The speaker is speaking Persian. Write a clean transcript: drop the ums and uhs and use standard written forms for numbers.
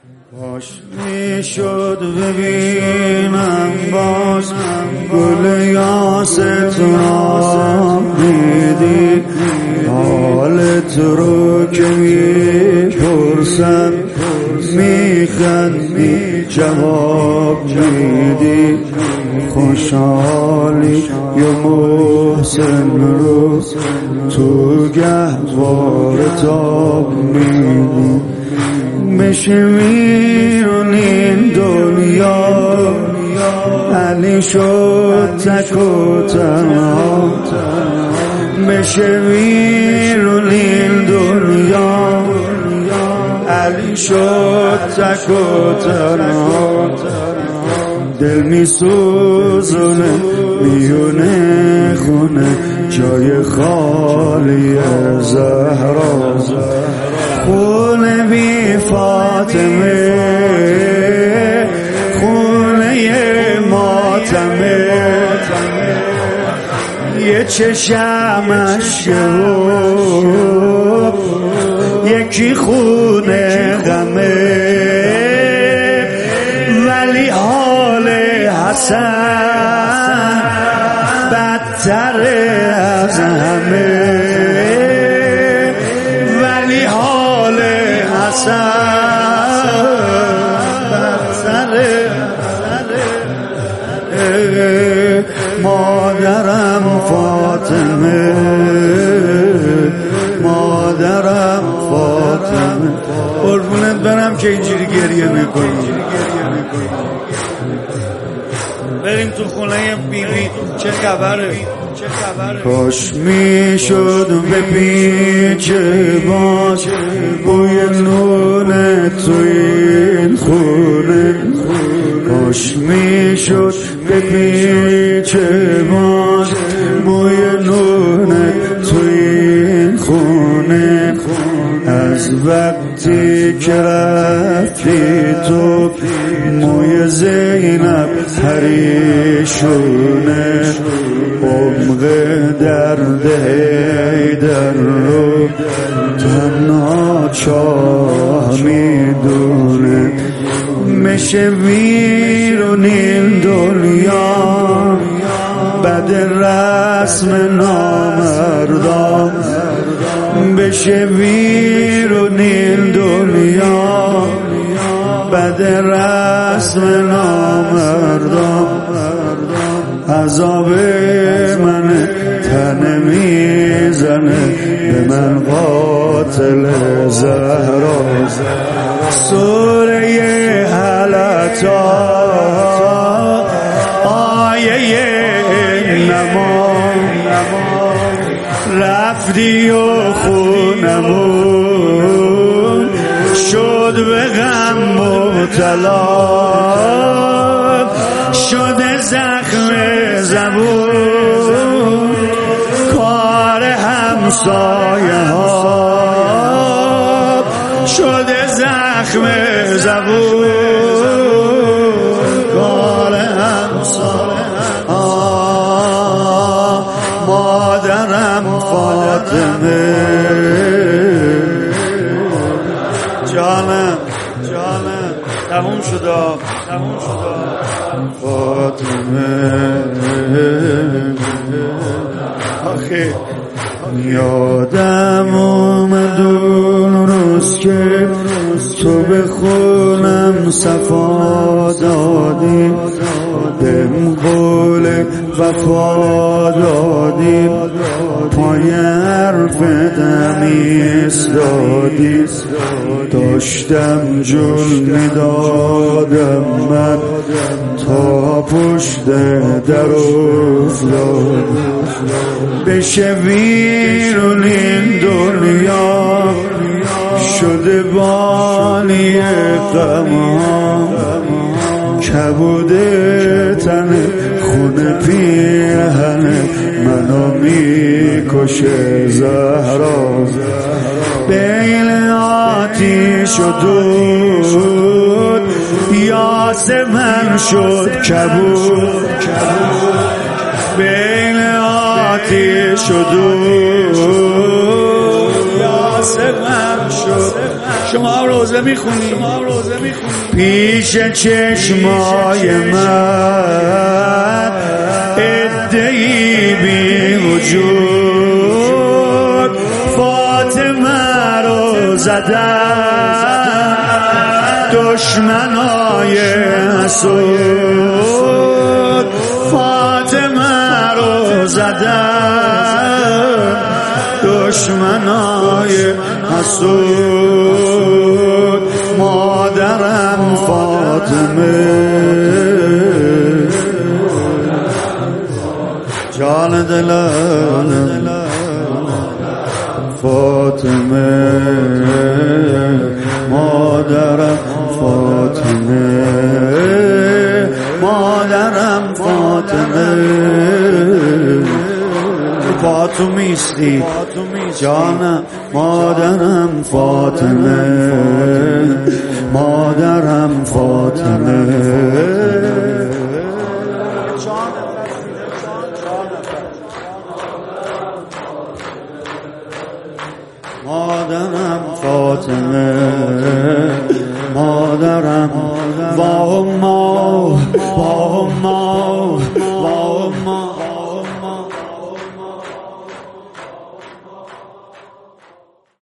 باش میشد ببینم باز گل یاست را میدی، حالت رو که میپرسم میخندی جواب میدی. خوشحالی یا محسن رو تو گهوار تاب میدی. بشه ویرون این دنیا علی شد تک و تنها. بشه ویرون این دنیا علی شد تک و تنها. دل می سوزونه میونه خونه جای خالی زهرا. خونه بی فاطمه خونه ماتمه، یه چشمش یکی خونه غمه. ولی حال حسن بدتر از همه. ولی حال حسن بدتر. مادرم فاطمه مادرم فاطمه. قربونت برم که اینجوری گریه میکنی. بریم تو خونه بیبی چه خبره؟ کاش میشد به پیچ باز بوی نون تو این خونه. کاش میشد به پیچ باز بوی نون تو این خونه. از وقتی که رفتی تو موی زینب پریشونه. عمق درد حیدر رو تنها چاه میدونه. میشه ویرون این دنیا بد رسم نامردان. بشه ویرون این دنیا بد رسم نامردان. عذاب من تن میزنه به من قاتل زهرا. سوره حلتا آیه نماز رفتی و خونمون شد به غم مبتلا. شده زخم زبون کار همسایه ها. شده زخم زبون کار همسایه ها. مادرم فاطمه جانم تموم شد فاطمه. آخه یادم اومد اون روز که تو به خونم صفا دادی. بهم قول وفا دادی. پای حرفتم ایستادی. داشتم جون میدادم من تا پشت در افتادی. بشه ویرون این دنیا شده بالی غمها. کبوده تن خونه پیرهن منو میکشه زهرا. بین آتیش و دود یاسمن شد کبود. بین آتیش و دود یاسمن شد شما روزه میخونی پیش چشمای من ادعی بی وجود فاطمه رو زدن دشمنای حسود فاطمه رو زدن دشمنای حسود مادرم فاطمه جان دلم فاطمه مادرم فاطمه مادرم فاطمه فاطمیستی جانم مادرم فاطمه مادرم فاطمه مادرم فاطمه مادرم با ما